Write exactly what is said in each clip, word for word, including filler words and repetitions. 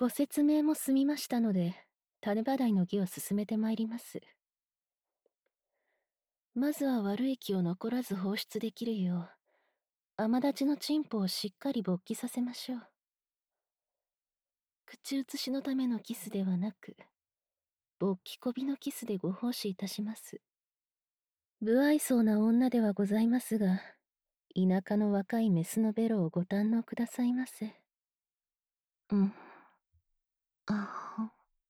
ご説明も済みましたので、種払いの儀を進めてまいります。まずは悪い気を残らず放出できるよう、甘立ちのチンポをしっかり勃起させましょう。口移しのためのキスではなく、勃起こびのキスでご奉仕いたします。不愛想な女ではございますが、田舎の若いメスのベロをご堪能くださいませ。うん。あ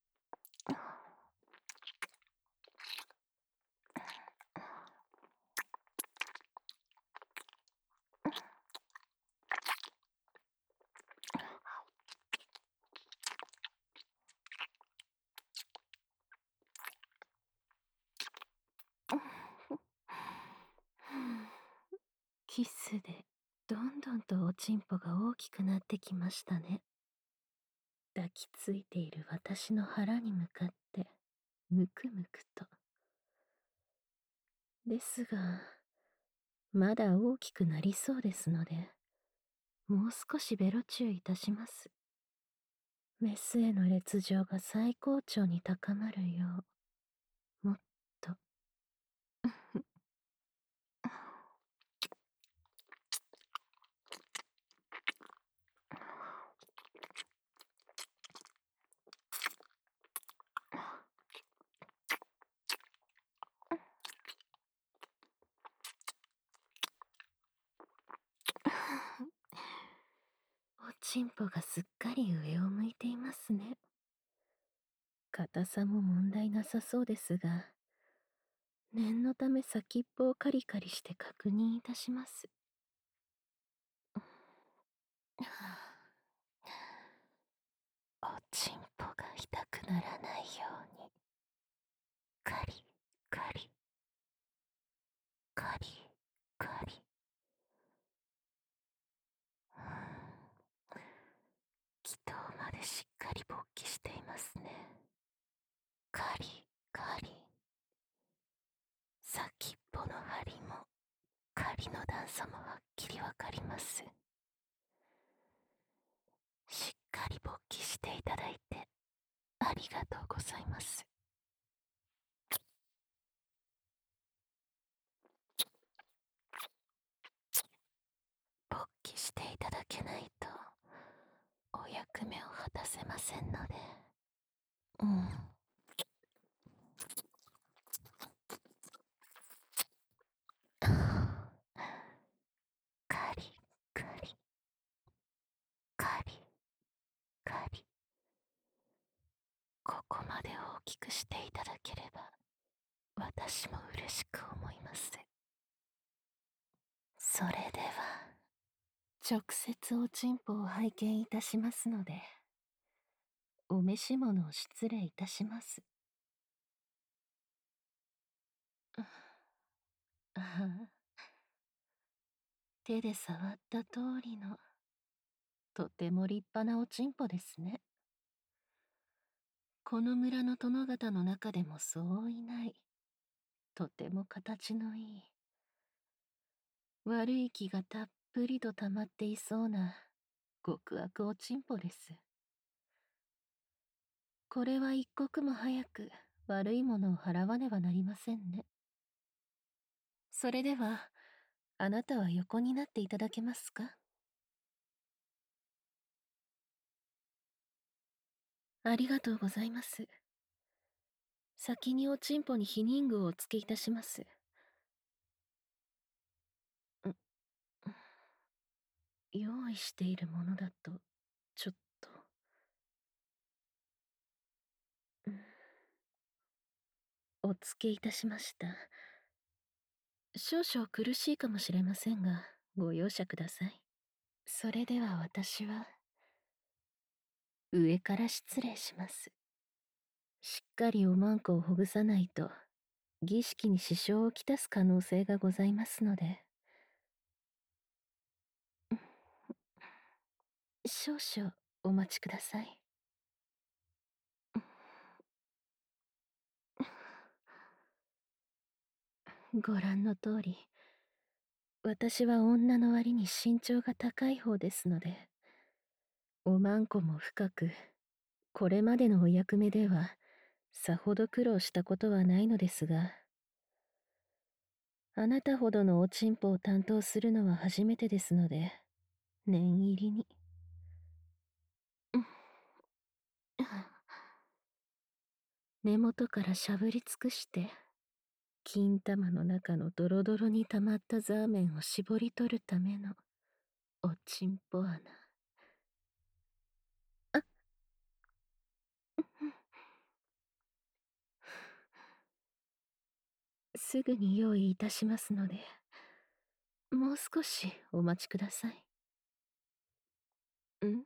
キスでどんどんとおちんぽが大きくなってきましたね。抱きついている私の腹に向かってむくむくと。ですが、まだ大きくなりそうですので、もう少しベロチューいたします。メスへの烈情が最高潮に高まるよう、もっと。おちんぽがすっかり上を向いていますね。硬さも問題なさそうですが、念のため先っぽをカリカリして確認いたします。おちんぽが痛くならないように、カリカリ、カリカリ。気筒までしっかり勃起していますね。カリカリ。先っぽの針も、狩りの段差もはっきりわかります。しっかり勃起していただいて、ありがとうございます。勃起していただけないと、お役目を果たせませんので。うん。カリカリ、カリカリ。ここまで大きくしていただければ、私も嬉しく思います。それでは、直接おちんぽを拝見いたしますので、お召し物を失礼いたします。ああ、手で触った通りの、とても立派なおちんぽですね。この村の殿方の中でもそういない、とても形のいい、悪い気がたっぷりと溜まっていそうな、極悪おちんぽです。これは一刻も早く悪いものを払わねばなりませんね。それでは、あなたは横になっていただけますか？ありがとうございます。先におちんぽに避妊具をお付けいたします。ん用意しているものだと、ちょっと。お付けいたしました。少々苦しいかもしれませんが、ご容赦ください。それでは私は、上から失礼します。しっかりおまんこをほぐさないと、儀式に支障をきたす可能性がございますので。少々お待ちください。ご覧の通り、私は女の割に身長が高い方ですので、おまんこも深く、 これまでのお役目では、さほど苦労したことはないのですが、あなたほどのおちんぽを担当するのは初めてですので、念入りに。根元からしゃぶり尽くして、金玉の中のドロドロに溜まったザーメンを絞り取るためのおちんぽ穴。あすぐに用意いたしますので、もう少しお待ちください。ん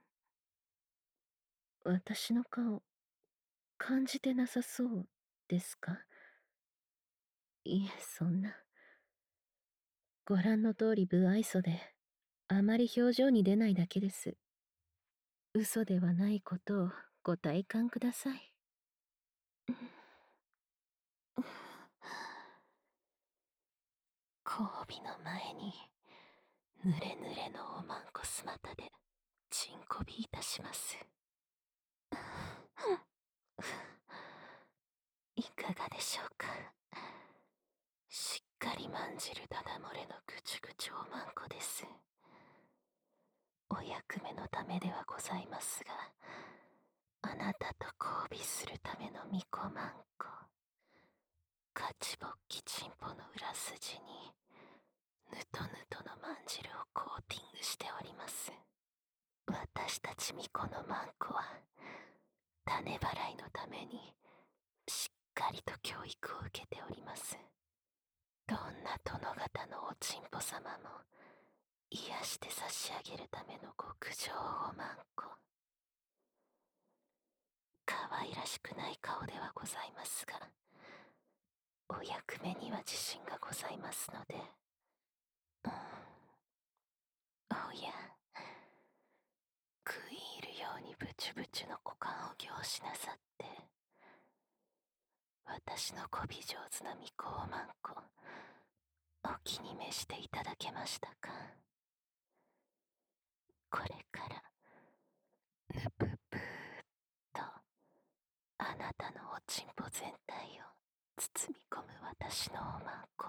私の顔、感じてなさそうですか？いえ、そんな。ご覧の通り不愛想で、あまり表情に出ないだけです。嘘ではないことをご体感ください。交尾の前に、ぬれぬれのおまんこ姿で、ちんこびいたします。いかがでしょうか。しっかりまんじるダダ漏れのぐちゅぐちゅおまんこです。お役目のためではございますが、あなたと交尾するためのみこまんこ。カチボッキチンポの裏筋に、ぬとぬとのまんじるをコーティングしております。私たち巫女のマンコは、種払いのために、しっかりと教育を受けております。どんな殿方のおちんぽ様も、癒して差し上げるための極上おまんこ。可愛らしくない顔ではございますが、お役目には自信がございますので。うん、おや、食い入るようにブチュブチュの股間を凝視なさって、私のこび上手な巫女おまんこ、お気に召していただけましたか？これから、ぬぷぷーっと、あなたのおちんぽ全体を包み込む私のおまんこを、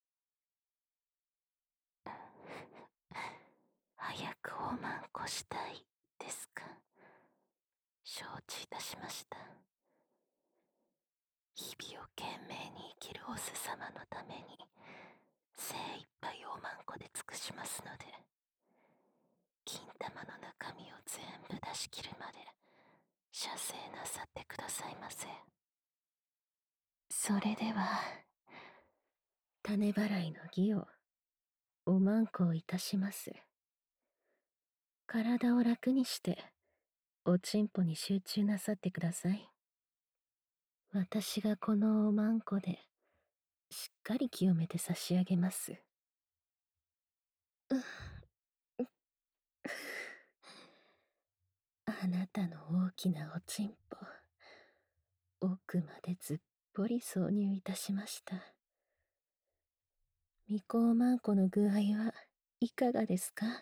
早くおまんこしたいですか？承知いたしました。日々を懸命に生きるおす様のために精一杯おまんこで尽くしますので、金玉の中身を全部出し切るまで射精なさってくださいませ。それでは、種払いの儀をおまんこをいたします。体を楽にしておちんぽに集中なさってください。私がこのおまんこでしっかり清めて差し上げます。あなたの大きなおちんぽ、奥までずっぽり挿入いたしました。みこおまんこの具合はいかがですか？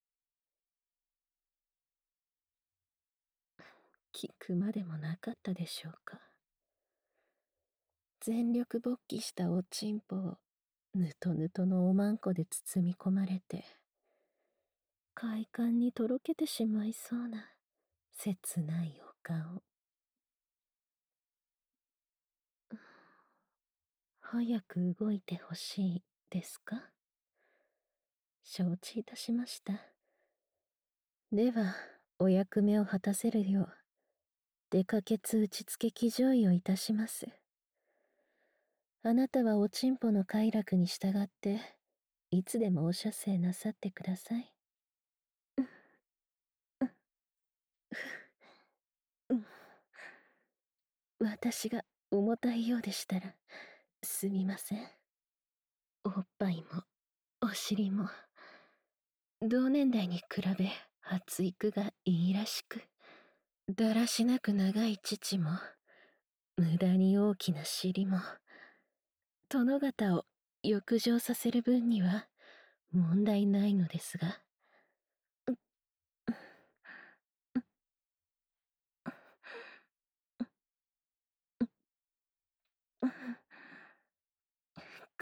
聞くまでもなかったでしょうか。全力勃起したおちんぽをぬとぬとのおまんこで包み込まれて、快感にとろけてしまいそうな切ないお顔。早く動いてほしいですか？承知いたしました。では、お役目を果たせるよう、出かけつ打ちつけ騎乗位をいたします。あなたはおちんぽの快楽に従って、いつでもお射精なさってください。私が重たいようでしたら、すみません。おっぱいも、お尻も、同年代に比べ発育がいいらしく、だらしなく長い乳も、無駄に大きな尻も、殿方を浴場させる分には問題ないのですが。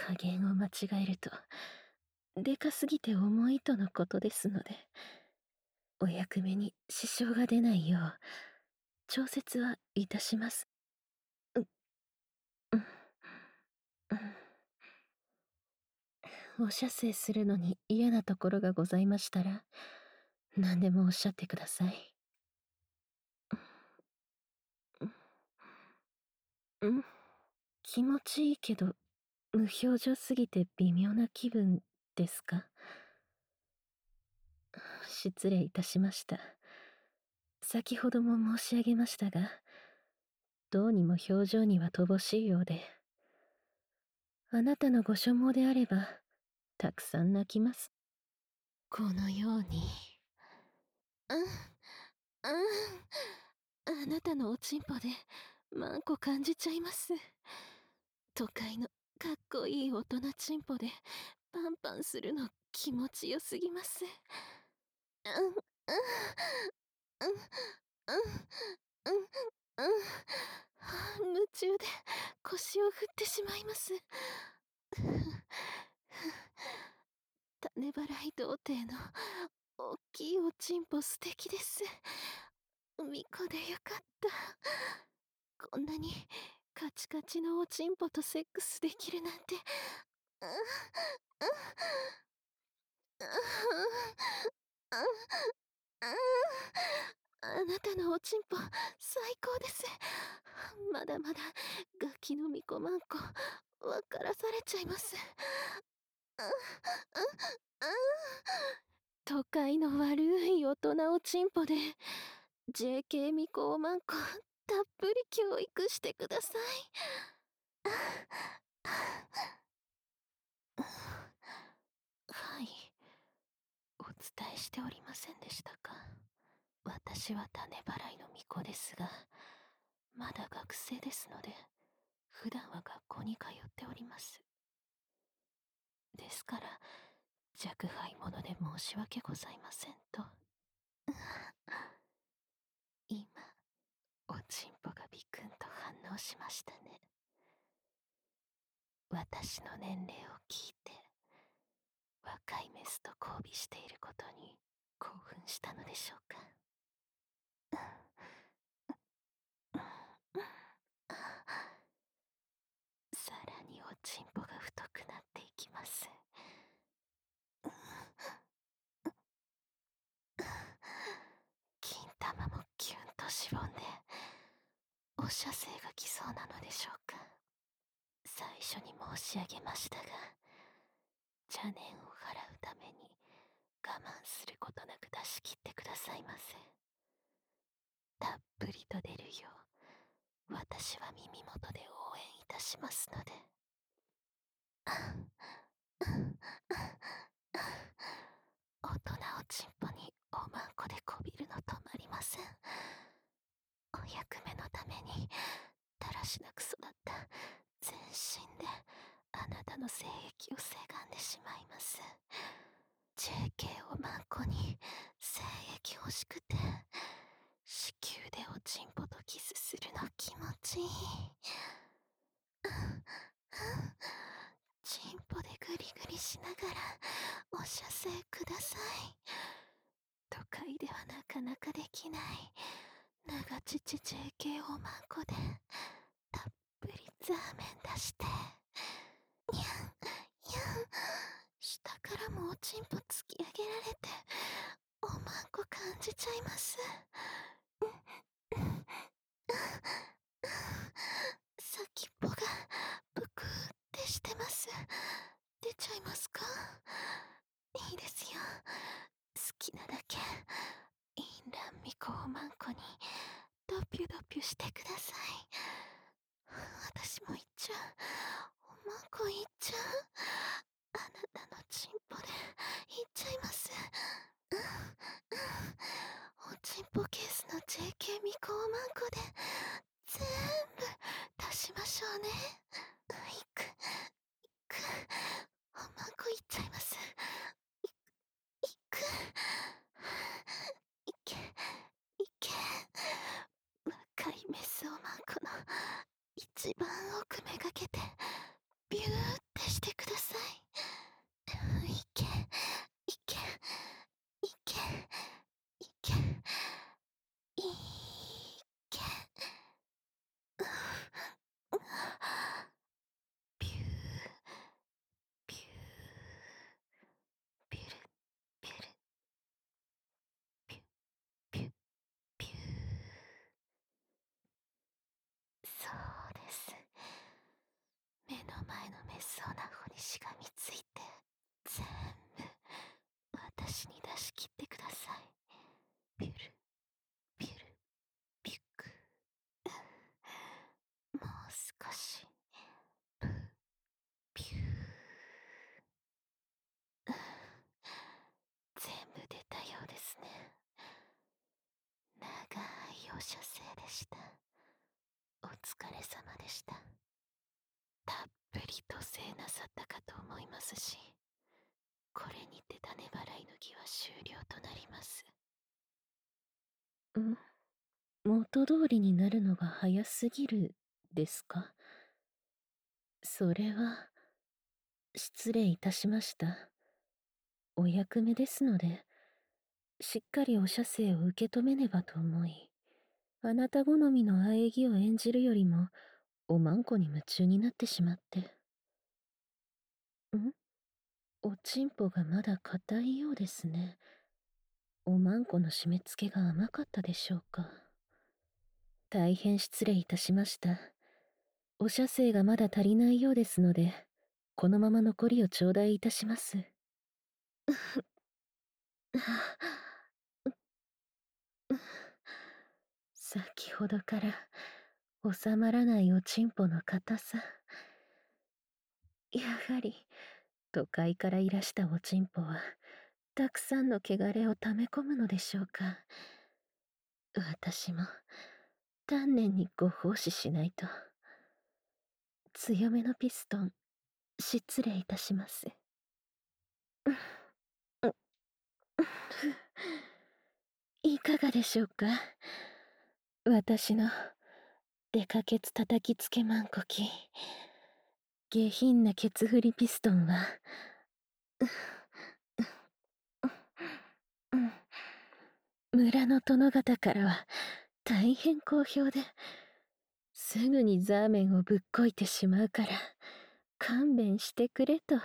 加減を間違えると、でかすぎて重いとのことですので、お役目に支障が出ないよう、調節はいたします。う、うん、うん。お射精するのに嫌なところがございましたら、何でもおっしゃってください。うん、気持ちいいけど、無表情すぎて微妙な気分ですか？失礼いたしました。先ほども申し上げましたが、どうにも表情には乏しいようで。あなたのご所望であれば、たくさん泣きます。このように。うん、うん。あなたのおちんぽで、マンコ感じちゃいます。都会のかっこいい大人ちんぽで、パンパンするの気持ちよすぎます。うん、うん、うん、うん、うん、うん。夢中で腰を振ってしまいます。種払い童貞のおっきいおちんぽ素敵です。巫女でよかった。こんなにカチカチのおちんぽとセックスできるなんて。うん、うん、うん、うん、うん。あなたのおちんぽ最高です。まだまだガキの巫女マンコ分からされちゃいます。うん、うん、うん。都会の悪い大人おちんぽで ジェーケー 巫女マンコたっぷり教育してください。はい。お伝えしておりませんでしたか。私は種払いの巫女ですが、まだ学生ですので、普段は学校に通っております。ですから、若輩者で申し訳ございませんと。今、おちんぽがビクンと反応しましたね。私の年齢を聞いて、若いメスと交尾していることに興奮したのでしょうか。さらにおちんぽが太くなっていきます。金玉もキュンとしぼんで、お射精が来そうなのでしょうか。最初に申し上げましたが、邪念を払うために我慢することなく出し切ってくださいませ。たっぷりと出るよう、私は耳元で応援いたしますので。大人おちんぽにおまんこでこびるの止まりません。お役目のためにだらしなく育った全身であなたの精液をせがんでしまいます。ジェーケー をまんこに精液欲しくて、子宮でおちんぽとキスするの気持ちいい。チンポでグリグリしながらお射精ください。都会ではなかなかできない長乳 ジェーケー をまんこでたっぷりザーメン出して、にゃんにゃん、下からもおちんぽ突き上げられておまんこ感じちゃいます。先っぽがぷくってしてます。出ちゃいますか？いいですよ。好きなだけインランミコをマンコにドピュドピュしてください。私も行っちゃう。おまんこ行っちゃう。あなたのチンポで行っちゃいます。おちんぽケースの ジェーケー ミコおまんこで全部出しましょうね。いく、いく、おまんこいっちゃいます。い、いく、いけ、いけ。若いメスおまんこの一番奥めがけて、ビューってしてくしがみついて、全部、私に出し切ってください。ピュル、ピュル、ピュク。もう少し、プ、ピュー。全部出たようですね。長いお射精でした。お疲れ様でした。たっぷりと精なさったかと思いますし、これにて種払いの儀は終了となります。ん元通りになるのが早すぎるですか？それは失礼いたしました。お役目ですので、しっかりお射精を受け止めねばと思い、あなた好みの喘ぎを演じるよりも、おまんこに夢中になってしまって。ん？おちんぽがまだ硬いようですね。おまんこの締め付けが甘かったでしょうか。大変失礼いたしました。お射精がまだ足りないようですので、このまま残りを頂戴いたします。先ほどから収まらないおちんぽの硬さ。やはり、都会からいらしたおちんぽは、たくさんの汚れを溜め込むのでしょうか。私も、丹念にご奉仕しないと。強めのピストン、失礼いたします。いかがでしょうか、私のデカケツ叩きつけマンコキ、下品なケツ振りピストンは、村の殿方からは大変好評で、すぐにザーメンをぶっこいてしまうから、勘弁してくれと。わ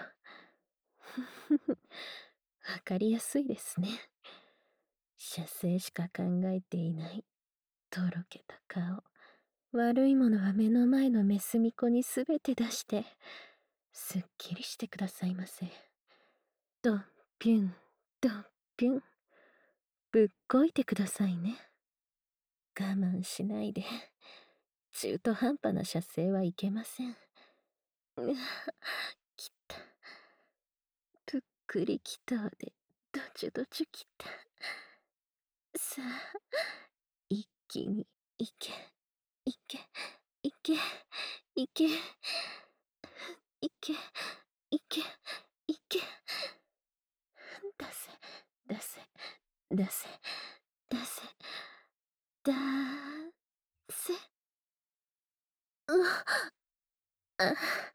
かりやすいですね。射精しか考えていない、とろけた顔。悪いものは目の前のメスミコにすべて出して、すっきりしてくださいませ。ドンピュン、ドンピュン。ぶっこいてくださいね。我慢しないで。中途半端な射精はいけません。うわ、きた。ぷっくりきたうで、どちゅどちゅきた。さあ、一気に、いけ、いけ、いけ、いけ、いけ、いけ、いけ。出せ、出せ、出せ、出せ、だせ。うわっ、あ、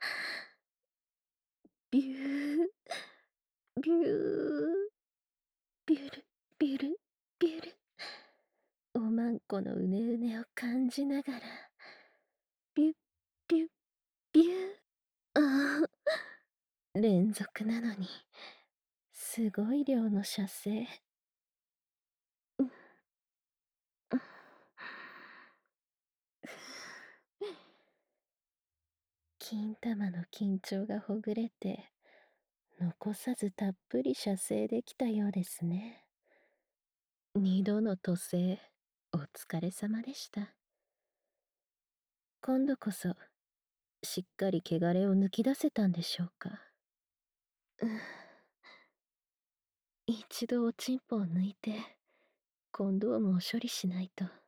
ビュー、ビュー、ビュル、ビュル、ビュル。おまんこのうねうねを感じながら、ビュッ、ビュッ、ビュー。ああ、連続なのに、すごい量の射精。うん、うん。金玉の緊張がほぐれて、残さずたっぷり射精できたようですね。二度の渡精、お疲れ様でした。今度こそ、しっかり汚れを抜き出せたんでしょうか。うん、一度おちんぽを抜いて、コンドームを処理しないと。